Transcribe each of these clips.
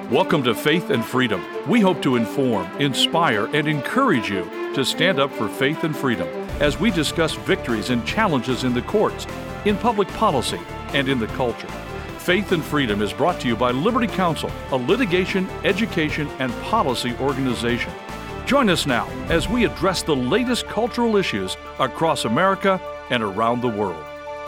Welcome to Faith and Freedom. We hope to inform, inspire, and encourage you to stand up for faith and freedom as we discuss victories and challenges in the courts, in public policy, and in the culture. Faith and Freedom is brought to you by Liberty Counsel, a litigation, education, and policy organization. Join us now as we address the latest cultural issues across America and around the world.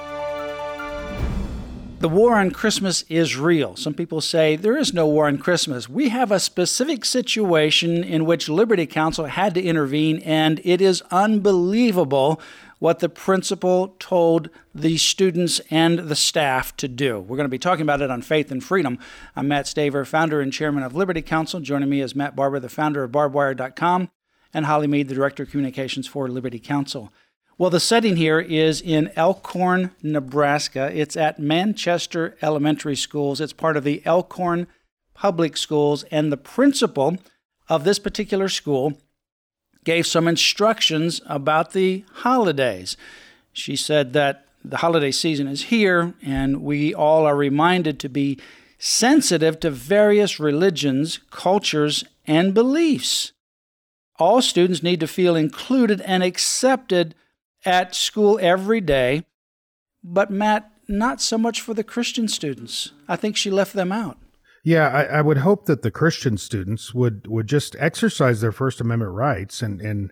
The war on Christmas is real. Some people say there is no war on Christmas. We have a specific situation in which Liberty Counsel had to intervene, and it is unbelievable what the principal told the students and the staff to do. We're going to be talking about it on Faith and Freedom. I'm Matt Staver, founder and chairman of Liberty Counsel. Joining me is Matt Barber, the founder of barbedwire.com, and Holly Mead, the director of communications for Liberty Counsel. Well, the setting here is in Elkhorn, Nebraska. It's at Manchester Elementary Schools. It's part of the Elkhorn Public Schools, and the principal of this particular school gave some instructions about the holidays. She said that the holiday season is here, and we all are reminded to be sensitive to various religions, cultures, and beliefs. All students need to feel included and accepted at school every day, but Matt, not so much for the Christian students. I think she left them out. Yeah, I would hope that the Christian students would just exercise their First Amendment rights and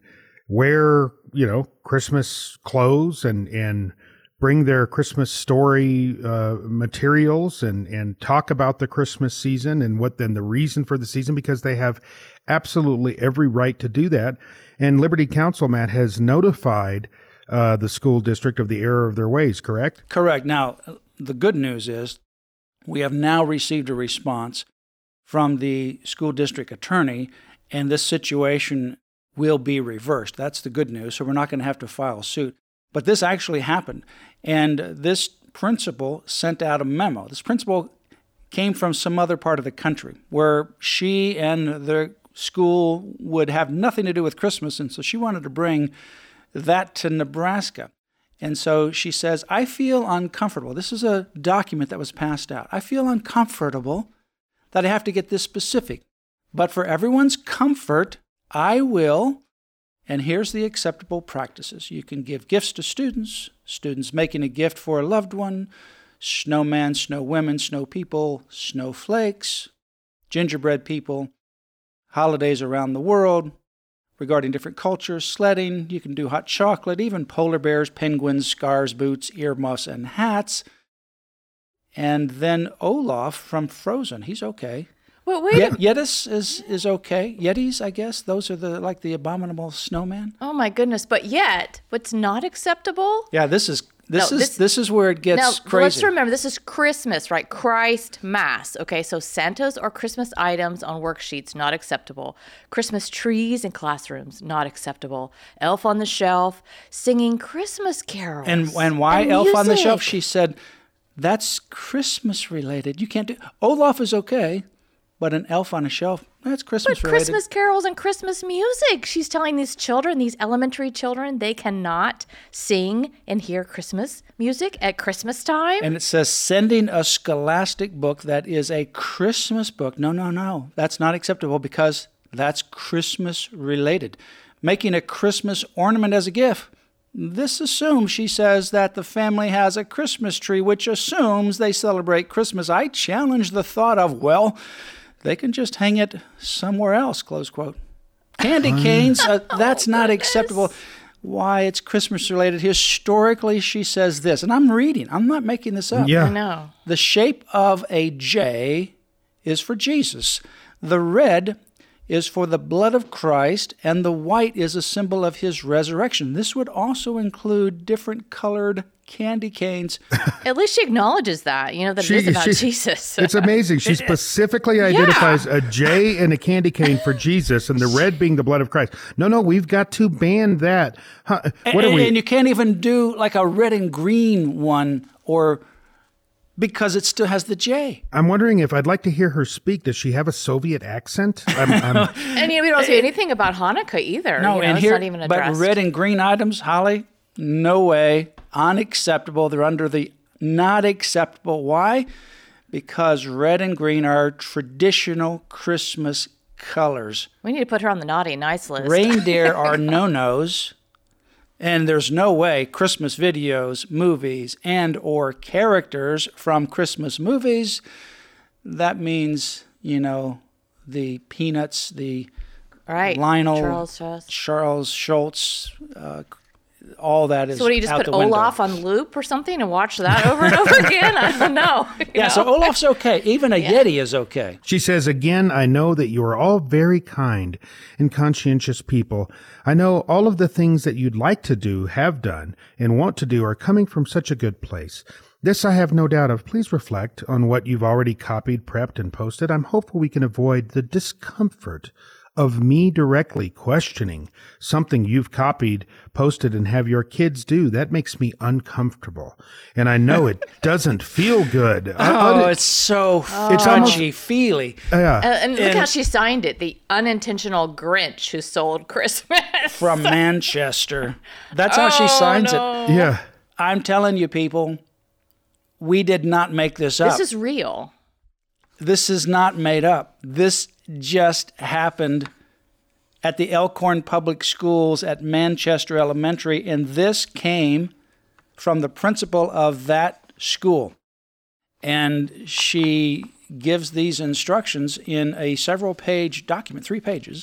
wear, Christmas clothes and bring their Christmas story materials and talk about the Christmas season and the reason for the season, because they have absolutely every right to do that. And Liberty Counsel, Matt, has notified the school district of the error of their ways, correct? Correct. Now, the good news is we have now received a response from the school district attorney, and this situation will be reversed. That's the good news, so we're not going to have to file suit. But this actually happened, and this principal sent out a memo. This principal came from some other part of the country where she and the school would have nothing to do with Christmas, and so she wanted to bring that to Nebraska. And so she says, I feel uncomfortable. This is a document that was passed out. I feel uncomfortable that I have to get this specific. But for everyone's comfort, I will, and here's the acceptable practices. You can give gifts to students making a gift for a loved one, snowman, snow women, snow people, snowflakes, gingerbread people, holidays around the world, regarding different cultures, sledding, you can do hot chocolate, even polar bears, penguins, scarves, boots, earmuffs, and hats. And then Olaf from Frozen, he's okay. Well, wait. Yetis is okay. Yetis, I guess. Those are the abominable snowman. Oh my goodness! But yet, what's not acceptable? Yeah, this is where it gets crazy. Let's remember, this is Christmas, right? Christ Mass. Okay, so Santas or Christmas items on worksheets, not acceptable. Christmas trees in classrooms, not acceptable. Elf on the shelf, singing Christmas carols. And why and Elf music. on the Shelf? She said, that's Christmas related. You can't do... Olaf is okay, but an Elf on a Shelf, that's Christmas related. Christmas carols and Christmas music. She's telling these children, these elementary children, they cannot sing and hear Christmas music at Christmas time. And it says sending a scholastic book that is a Christmas book. No. That's not acceptable because that's Christmas related. Making a Christmas ornament as a gift. This assumes, she says, that the family has a Christmas tree, which assumes they celebrate Christmas. I challenge the thought of, they can just hang it somewhere else, close quote. Candy canes, that's not acceptable. Why? It's Christmas related. Historically, she says this, and I'm not making this up. Yeah. I know. The shape of a J is for Jesus. The red is for the blood of Christ, and the white is a symbol of his resurrection. This would also include different colored candy canes. At least she acknowledges that, that it is about Jesus. It's amazing. She specifically identifies a J and a candy cane for Jesus, and the red being the blood of Christ. No, we've got to ban that. And you can't even do like a red and green one, or because it still has the J. I'm wondering if I'd like to hear her speak. Does she have a Soviet accent? And we don't say anything about Hanukkah either. No, and it's here, not even addressed. but red and green items, Holly, no way. Unacceptable. They're under the not acceptable. Why? because red and green are traditional Christmas colors. We need to put her on the naughty and nice list. Reindeer are no-nos, and there's no way Christmas videos, movies, and or characters from Christmas movies, that means, the Peanuts, the right. Lionel, Charles Schultz, all that is. So what do you just out put the window. Olaf on loop or something and watch that over and over again? I don't know. Yeah, so Olaf's okay. Even a Yeti is okay. She says, again, I know that you are all very kind and conscientious people. I know all of the things that you'd like to do, have done, and want to do are coming from such a good place. This I have no doubt of. Please reflect on what you've already copied, prepped, and posted. I'm hopeful we can avoid the discomfort of me directly questioning something you've copied, posted, and have your kids do. That makes me uncomfortable. And I know it doesn't feel good. It's so touchy-feely. And look how she signed it. The unintentional Grinch who sold Christmas. From Manchester. That's how she signs it. Yeah. I'm telling you, people, we did not make this up. This is real. This is not made up. This just happened at the Elkhorn Public Schools at Manchester Elementary, and this came from the principal of that school. And she gives these instructions in a several-page document, 3 pages,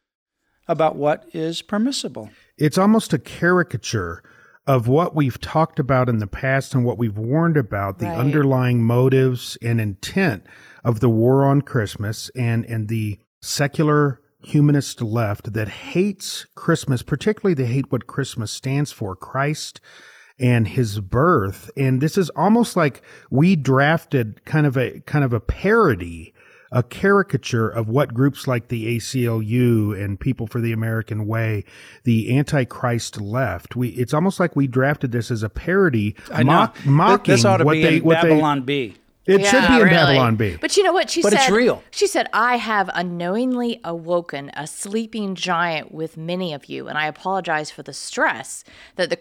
about what is permissible. It's almost a caricature of what we've talked about in the past and what we've warned about, the underlying motives and intent of the war on Christmas and the secular humanist left that hates Christmas. Particularly, they hate what Christmas stands for, Christ and his birth. And this is almost like we drafted kind of a parody, a caricature of what groups like the ACLU and People for the American Way, the Antichrist left. It's almost like we drafted this as a parody, mocking this ought to what be they in Babylon B. It should be in Babylon B. But you know what she said? But it's real. She said, I have unknowingly awoken a sleeping giant with many of you, and I apologize for the stress that the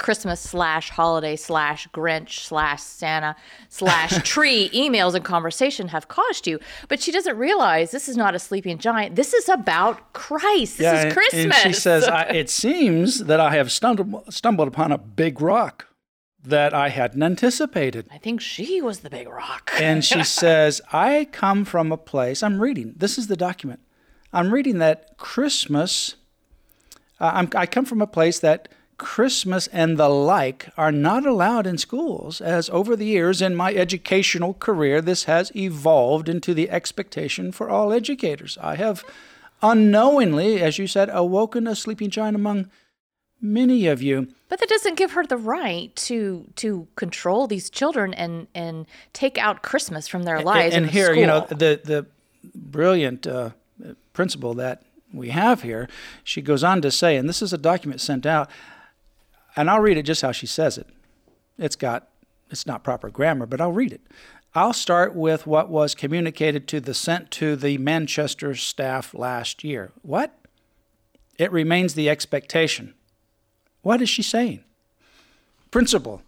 Christmas/holiday/Grinch/Santa/tree emails and conversation have caused you. But she doesn't realize this is not a sleeping giant. This is about Christ. This is Christmas. And she says, it seems that I have stumbled upon a big rock that I hadn't anticipated. I think she was the big rock. And she says, I come from a place, I'm reading, this is the document. I'm reading that Christmas, I come from a place that Christmas and the like are not allowed in schools, as over the years in my educational career, this has evolved into the expectation for all educators. I have unknowingly, as you said, awoken a sleeping giant among many of you. But that doesn't give her the right to control these children and take out Christmas from their lives. And in here, school. the brilliant principal that we have here, she goes on to say, and this is a document sent out, and I'll read it just how she says it. It's not proper grammar, but I'll read it. I'll start with what was communicated sent to the Manchester staff last year. What? It remains the expectation. What is she saying? Principal.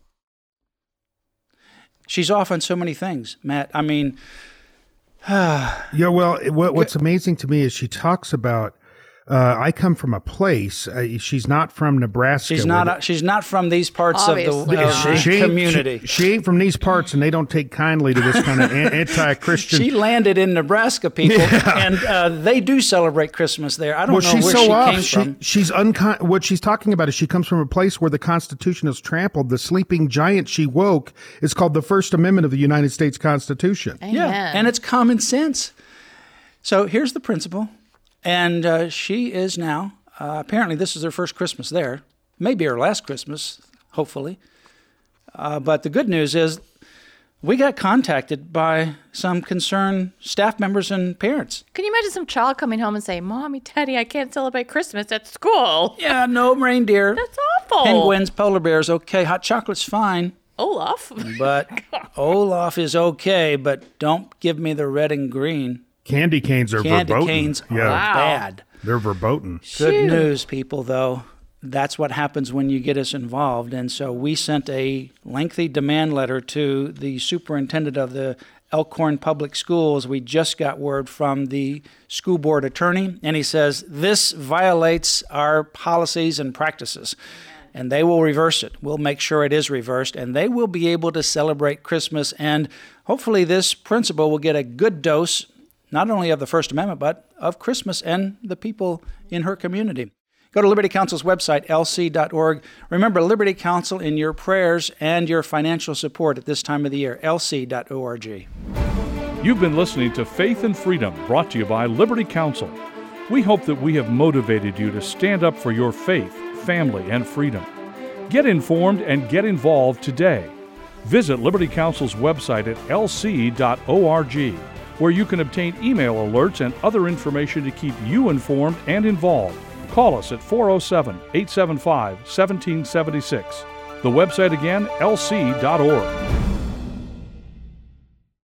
She's off on so many things, Matt. I mean... Yeah, well, what's amazing to me is she talks about, I come from a place, she's not from Nebraska. She's not from these parts of the community. She ain't from these parts, and they don't take kindly to this kind of anti-Christian. She landed in Nebraska, people, and they do celebrate Christmas there. I don't know where she came from. She's what she's talking about is she comes from a place where the Constitution is trampled. The sleeping giant she woke is called the First Amendment of the United States Constitution. Amen. Yeah, and it's common sense. So here's the principle. And she is now, apparently this is her first Christmas there, maybe her last Christmas, hopefully. But the good news is we got contacted by some concerned staff members and parents. Can you imagine some child coming home and saying, Mommy, Daddy, I can't celebrate Christmas at school? Yeah, no reindeer. That's awful. Penguins, polar bears, okay. Hot chocolate's fine. Olaf. But Olaf is okay, but don't give me the red and green. Candy canes are verboten. Candy canes are bad. They're verboten. Good news, people, though. that's what happens when you get us involved. And so we sent a lengthy demand letter to the superintendent of the Elkhorn Public Schools. We just got word from the school board attorney, and he says this violates our policies and practices. And they will reverse it. We'll make sure it is reversed, and they will be able to celebrate Christmas. And hopefully this principal will get a good dose, not only of the First Amendment, but of Christmas and the people in her community. Go to Liberty Counsel's website, lc.org. Remember Liberty Counsel in your prayers and your financial support at this time of the year, lc.org. You've been listening to Faith and Freedom, brought to you by Liberty Counsel. We hope that we have motivated you to stand up for your faith, family, and freedom. Get informed and get involved today. Visit Liberty Counsel's website at lc.org, where you can obtain email alerts and other information to keep you informed and involved. Call us at 407-875-1776. The website again, lc.org.